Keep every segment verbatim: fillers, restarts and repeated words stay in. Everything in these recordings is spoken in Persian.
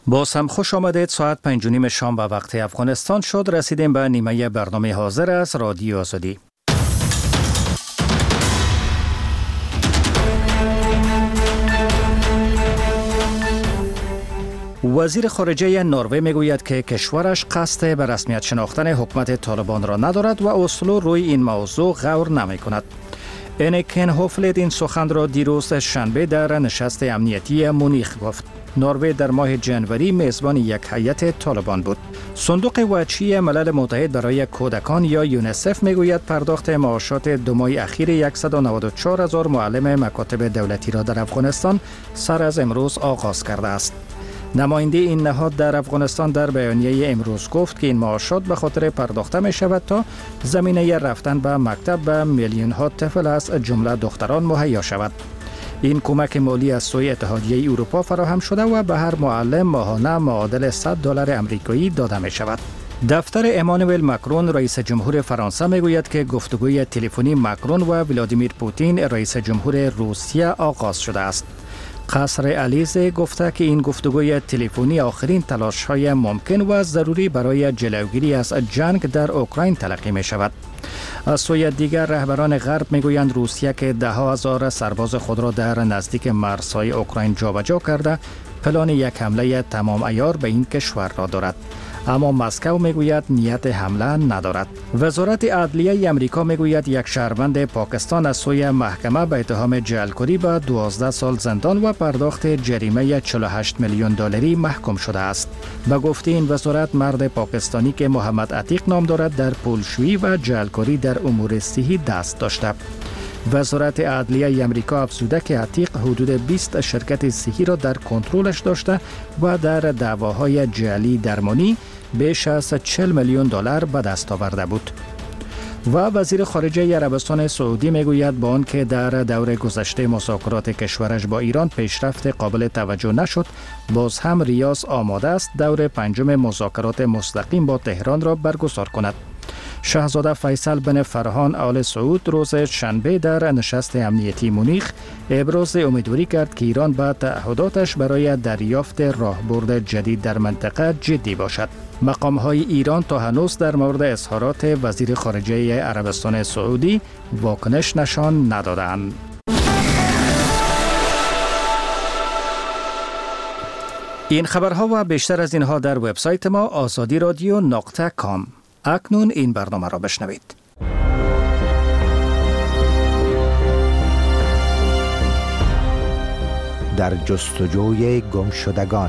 باز هم خوش آمدید. ساعت پنج و نیم شام به وقت افغانستان شد. رسیدیم به نیمه برنامه حاضر از رادیو آزادی. وزیر خارجه نروژ میگوید که کشورش قصد به رسمیت شناختن حکومت طالبان را ندارد و اسلو روی این موضوع غور نمی کند. انیکن هوفلید این سخن را دیروز شنبه در نشست امنیتی مونیخ گفت. نروژ در ماه جنوری میزبان یک هیئت طالبان بود. صندوق وجهی ملل متحد برای کودکان یا یونیسف میگوید پرداخت معاشات دو ماه اخیر صد و نود و چهار هزار معلم مکاتب دولتی را در افغانستان سر از امروز آغاز کرده است. نماینده این نهاد در افغانستان در بیانیه امروز گفت که این معاشات به خاطر پرداخته می شود تا زمینه رفتن به مکتب به میلیون ها طفل از جمله دختران مهیا شود. این کمک مالی از سوی اتحادیه اروپا فراهم شده و به هر معلم ماهانه معادل صد دلار آمریکایی داده می شود. دفتر امانوئل مکرون رئیس جمهور فرانسه می گوید که گفتگوی تلفنی مکرون و ولادیمیر پوتین رئیس جمهور روسیه آغاز شده است. قصر الیزه گفته که این گفتگوی تلفنی آخرین تلاش‌های ممکن و ضروری برای جلوگیری از جنگ در اوکراین تلقی می شود. از سوی دیگر رهبران غرب می گویند روسیه که ده ها هزار سرباز خود را در نزدیک مرزهای اوکراین جابجا کرده پلان یک حمله تمام عیار به این کشور را دارد. اما مسکو میگوید نیت حمله ندارد. وزارت عدلیه آمریکا میگوید یک شهروند پاکستان از سوی محکمه به اتهام جعلکاری به دوازده سال زندان و پرداخت جریمه چهل و هشت میلیون دلاری محکوم شده است. به گفته این وزارت مرد پاکستانی که محمد عتیق نام دارد در پولشویی و جعلکاری در امور صحی دست داشته. وزارت عدلیه آمریکا افزوده که عتیق حدود بیست شرکت صحی را در کنترلش داشته و در دعواهای جعلی درمانی بیش از چهل میلیون دلار به دست آورده بود. و وزیر خارجه عربستان سعودی میگوید با آنکه در دور گذشته مذاکرات کشورش با ایران پیشرفت قابل توجه نشد، باز هم ریاض آماده است دور پنجم مذاکرات مستقیم با تهران را برگزار کند. شاهزاده فیصل بن فرهان آل سعود روز شنبه در نشست امنیتی مونیخ ابراز امیدواری کرد که ایران به تعهداتش برای دریافت راهبرد جدید در منطقه جدی باشد. مقام‌های ایران تا هنوز در مورد اظهارات وزیر خارجه عربستان سعودی واکنش نشان ندادند. این خبرها و بیشتر از اینها در وبسایت ما آزادی رادیو نقطه کام. اکنون این برنامه را بشنوید. در جستجوی گمشدگان.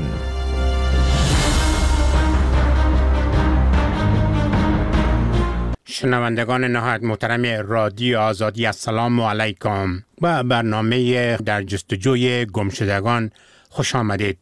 شنوندگان نهایت محترم رادیو آزادی، السلام علیکم. با برنامه در جستجوی گمشدگان خوش آمدید.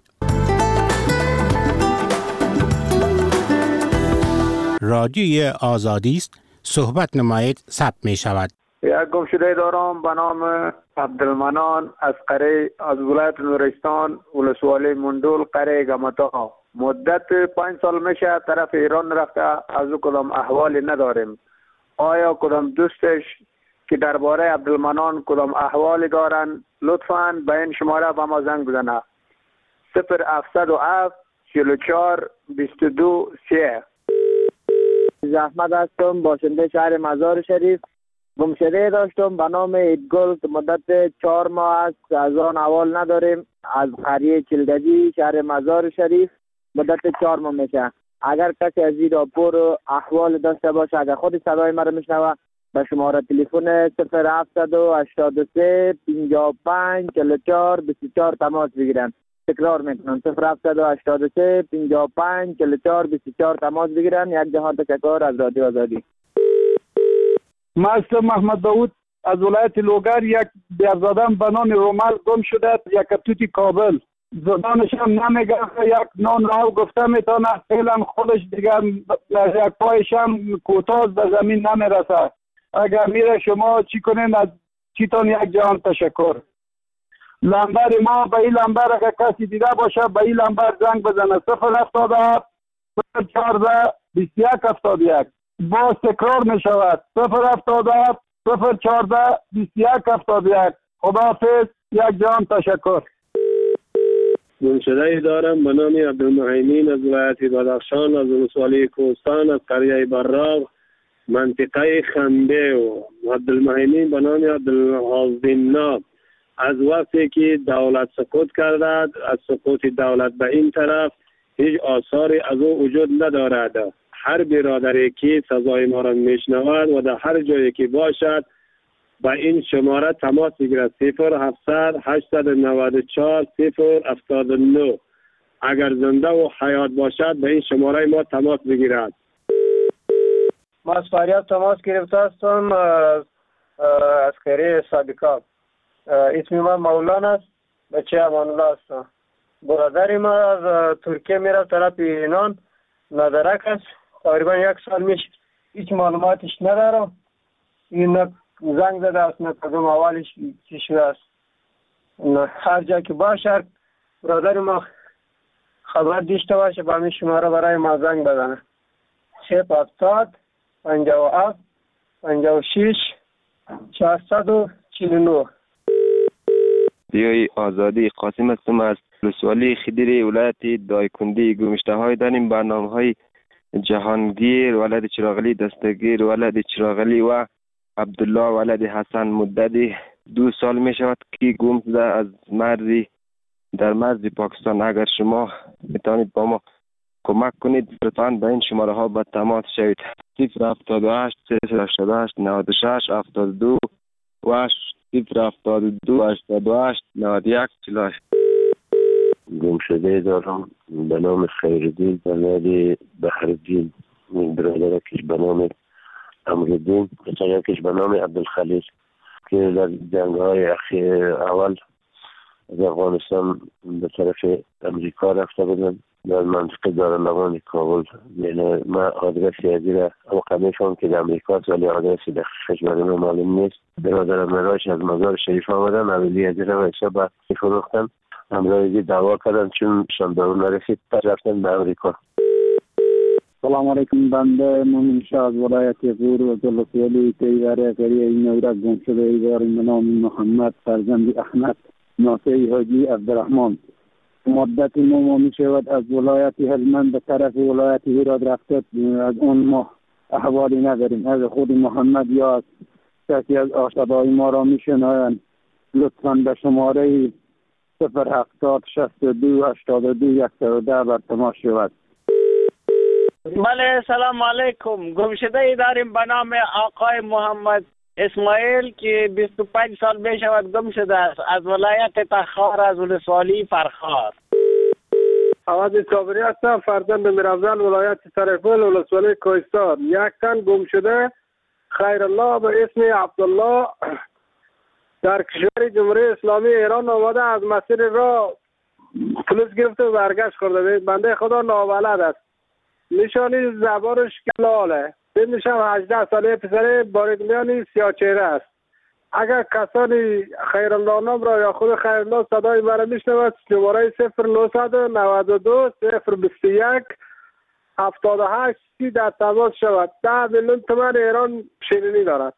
رادیوی آزادی است، صحبت نمایید ثبت می شود. یک گمشده دارم به نام عبدالمنان از قره از ولایت نورستان، ولسوالی مندول، قره گمتا. مدت پنج سال میشه طرف ایران رفته، از او کدام احوالی نداریم. آیا کدام دوستش که درباره عبدالمنان کدام احوالی دارن لطفاً به این شماره به ما زنگ بزنه. صفر هفتصد و هفت چهل و چهار بیست و دو سه. احمد هستم، باشنده شهر مزار شریف. گمشده داشتم به نام ایدگل که مدت چهار ماه است از آن احوال نداریم. از قریه چلگجی شهر مزار شریف مدت چهار ماه میشه. اگر کسی از این راپور احوال داشته باشه، اگر خود صدای مرا میشنوه، به شماره تلفن صفر هفتصد و هشتاد و سه پنجاه و پنج چهل و چهار بیست و چهار تماس بگیرن. تکرار میکنم صفر هفتصد و هشتاد و سه پنجاه و پنج چهل و چهار بیست و چهار تماس بگیرن. یک جهان تشکر از رادیو آزادی. من اسمم محمد داود از ولایت لوگر. یک بیارزادم به نام رومال گم شده، یک کپتوتی کابل. زبانش هم نمیگه، یک نان راو گفته میتونه، فعلا خودش دیگر یک پایش هم کوتاه به زمین نمیرسه. اگر میره شما چی کنین؟ از چیتون یک جهان تشکر. لمبر ما به این لمبر اگر کسی دیده باشه به این لمبر زنگ بزنه. صفر هفتاد و هفت صفر چهارده بیست و یک هفتاد و یک. باز تکرار می شود. صفر هفتاد و هفت صفر چهارده بیست و یک هفتاد و یک. خداحافظ، یک جان تشکر. گمشده دارم به نام عبدالمهیمین از ولایت بدخشان، از ولسوالی کوهستان، از قریه براق، منطقه خنده. و عبدالمهیمین به نام عبدالحازدینا از وقتی که دولت سقوط کرده، از سقوط دولت به این طرف هیچ آثاری از او وجود ندارد. هر برادری که سزای ما را میشنود و در هر جایی که باشد با این شماره تماس بگیرد: صفر هفتصد هشتصد و نود و چهار صفر هفتاد و نه. اگر زنده و حیات باشد به این شماره ما تماس بگیرد. ما از فریاد تماس گرفته هستم از عسکری سابقا. اسم من مولانا است، بچه امان الله هستم. برادر ما از ترکیه میره طرف ایران، ندرک است. تقریبا یک سال میشه، هیچ معلوماتش ندارم. این زنگ زده است، نه کدوم اولش چی شده است. هر جا که باشه برادر ما خبر داشته باشه با همین شماره برای ما زنگ بزنه: صفر هفتاد پنجاه و هفت پنجاه و شش چهارصد و چهل و نه. دیوی آزادی قاسم هستم از ولسوالی خدیری ولایت دایکندی. گمشته های داریم برنامه های جهانگیر ولد چراغلی دستگیر ولد چراغلی و عبدالله ولد حسن مددی دو سال می شود که گم شده از مرزی در مرز پاکستان. اگر شما میتونید با ما کمک کنید لطفاً به این شماره ها به تماس شوید: صفر هفتاد و هشت صفر هشتاد و هشت نود و شش هفتاد و دو و صفر هفتاد و دو هشتاد و هشت نود و یک چهل و هشت. گمشده دارم به نام خیردین ولد بحردین، برادر کش به نام امردین، بچه کش به نام عبدالخلیل که در جنگ های اخیر اول از افغانستان به طرف امریکا رفته بودن در منطقه دارالمان کابل. یعنی من آدرس یادی را اوقع میفهم که در امریکا است ولی آدرس دقیقش برای من معلوم نیست. برادرم مراش از مزار شریف آمدن، اولی یادی را حساب با فروختن، امرایزی دعوا کردن چون شاندارو نرسید پس رفتن به امریکا. سلام علیکم. بنده مومن شاه از ولایت غور و ولسوالی تیوره قریه نورک گم شده ایداریم به نام محمد فرزند احمد ناصری حاجی عبدالرحمن. مدت ما می شود از ولایت هلمند به طرف ولایت هرات رفته، از اون ما احوالی نداریم. از خود محمد یا از کسی از آشنای ما را می شنوند لطفاً به شماره صفر هفتاد شصت و دو هشتاد و دو صد و ده بر تماس شود. بله سلام علیکم. گمشده ای داریم به نام آقای محمد اسماعیل که بیست و پنج سال می شود گم شده است، از ولایت تخار، از ولسوالی فرخار. عوض صابری هستم، فرزند میرافزل ولایت سرپل ولسوالی کوهستان. یک تن گم شده خیرالله به اسم عبدالله در کشور جمهوری اسلامی ایران آمده، از مسیر را پلیس گرفته و برگشت کرده. بنده خدا نابلد است، نشانی زبانش کلاله. سنشم هجده ساله، پسر باریگلیانی سیاه چهره است. اگر کسانی خیرالله نام را یا خود خیرالله صدای مرا میشنود، شماره صفر نهصد و نود و دو صفر بیست و یک هفتاد و هشت سی در تماس شود. ده میلیون تومان ایران شیرینی دارد.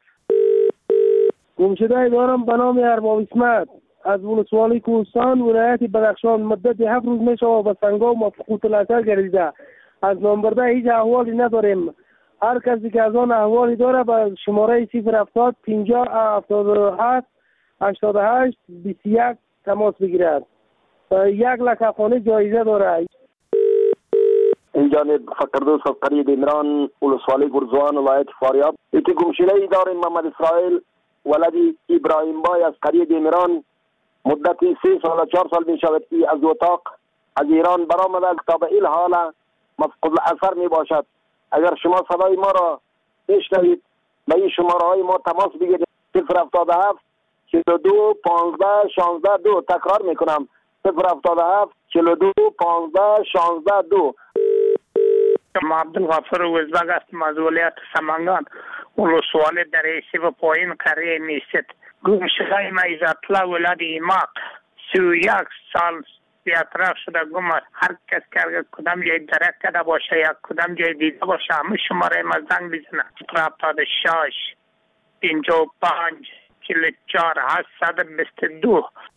گمشده دارم به نام ارباب اسمت از ولسوالی کوهستان ولایت بدخشان. مدت هفت روز می شود به سنگام و فقوط الاثر گردیده. از نامبرده هیچ احوالی نداریم. هر کسی که از آن احوالی داره به شماره صفر هفتاد پنجاه هفتاد و هفت هشتاد و هشت بیست و یک تماس بگیرد. یک لک افغانی جایزه داره. این جانب فقردوس از قریه دیمران ولسوالی گرزوان ولایت فاریاب. یکی گمشده ای داریم محمد اسرائیل ولدی ابراهیم بای از قریه دیمران. مدت سه سال و چهار سال می شود که از اتاق از ایران برآمده تا به این حال مفقود اثر می باشد. اگر شما صدای ما را میشنوید به این شماره های ما تماس بگیرید: صفر هفتاد و هفت چهل و دو پانزده شانزده دو. تکرار میکنم: صفر هفتاد و هفت چهل و دو پانزده شانزده دو. ما عبدالغفور وزبگ هستم از ولایت سمنگان ولسوالی دریسی و پایین قریه میست. گمشده ما عزتالله ولد ایماق سی و یک سال بیاطراف شده گم است. هر کس که کدام جای درک کرده باشه یا کدام جای دیده باشه همه شماره ما زنگ بزنه: صفر هفتاد و شش پنجاه و پنج چهل و چهار هشتصد و بیست و دو.